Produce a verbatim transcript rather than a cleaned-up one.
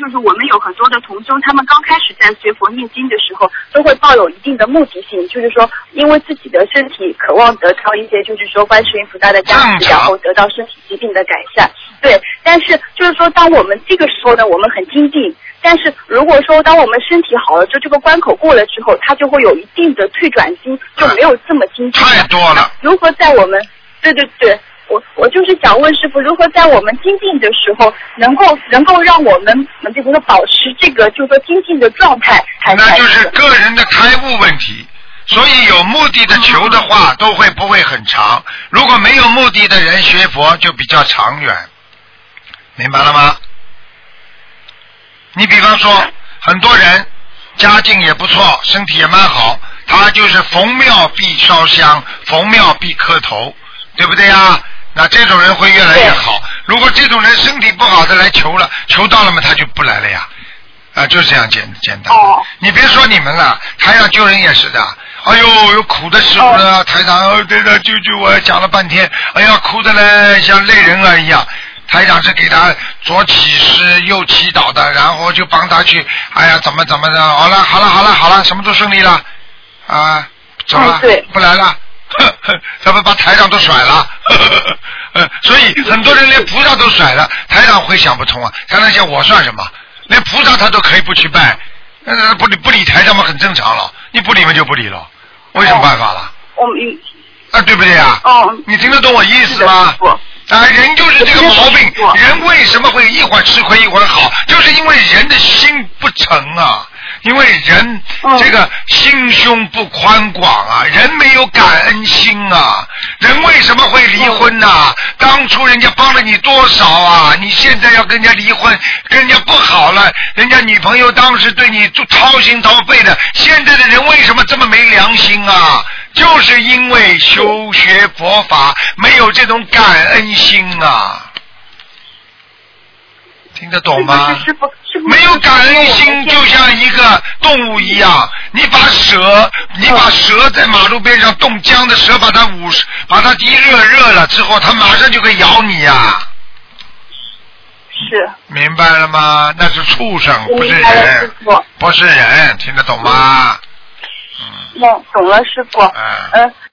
就是我们有很多的同修，他们刚开始在学佛念经的时候，都会抱有一定的目的性，就是说因为自己的身体渴望得到一些，就是说观世音菩萨的加持，然后得到身体疾病的改善。对，但是就是说，当我们这个时候呢，我们很精进。但是如果说当我们身体好了，就这个关口过了之后，它就会有一定的退转心，就没有这么精进。 太多了。 如何在我们，对对对，我我就是想问师父，如何在我们精进的时候，能够能够让我们这个保持这个就是说精进的状态？ 那就是个人的开悟问题。所以有目的的求的话，都会不会很长；如果没有目的的人学佛，就比较长远。明白了吗？你比方说，很多人家境也不错，身体也蛮好，他就是逢庙必烧香，逢庙必磕头，对不对呀？那这种人会越来越好。如果这种人身体不好的来求了，求到了嘛，他就不来了呀。啊，就这样简简单。哦。你别说你们了，台上救人也是的。哎呦，有苦的时候呢，台长，哦，对的，救救我，讲了半天，哎呀，哭的嘞，像泪人儿一样。台长是给他左起誓右祈祷的，然后就帮他去，哎呀，怎么怎么的，好了好了好了好了，什么都顺利了，啊，走了， 对， 不来了，呵呵，咱们把台长都甩了，呵呵呵，所以很多人连菩萨都甩了，台长会想不通啊，台长想我算什么？连菩萨他都可以不去拜，呃，不理不理台长嘛，很正常了，你不理嘛就不理了，我有什么办法了？ 我明。 啊，对不对呀？ 哦。 你听得懂我意思吗？啊，人就是这个毛病，人为什么会一会儿吃亏一会儿好？就是因为人的心不诚啊，因为人这个心胸不宽广啊，人没有感恩心啊，人为什么会离婚呢、啊？当初人家帮了你多少啊？你现在要跟人家离婚，跟人家不好了，人家女朋友当时对你掏心掏肺的，现在的人为什么这么没良心啊？就是因为修学佛法没有这种感恩心啊，听得懂吗？没有感恩心就像一个动物一样，你把蛇，你把蛇在马路边上冻僵的蛇，把它捂，把它一热热了之后，它马上就会咬你呀、啊。 是。明白了吗？那是畜生，不是人，不是人，听得懂吗？ 嗯，懂了，师傅。嗯。